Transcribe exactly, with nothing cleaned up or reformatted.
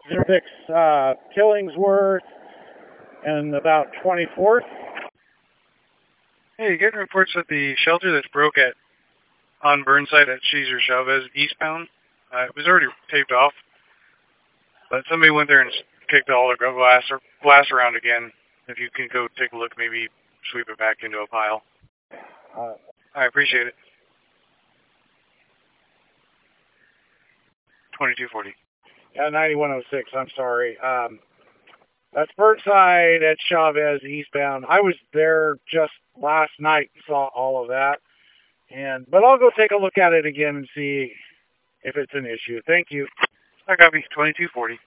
zero six, uh, Killingsworth and about twenty-fourth. Hey, you getting reports that the shelter that's broke at on Burnside at Caesar Chavez eastbound, uh, it was already taped off, but somebody went there and kicked all the glass or glass around again. If you can go take a look, maybe sweep it back into a pile. Uh, I appreciate it. twenty-two forty. Yeah, ninety-one oh six, I'm sorry. Um, that's Burnside at Chavez eastbound. I was there just last night and saw all of that. And but I'll go take a look at it again and see if it's an issue. Thank you. I copy. twenty-two forty.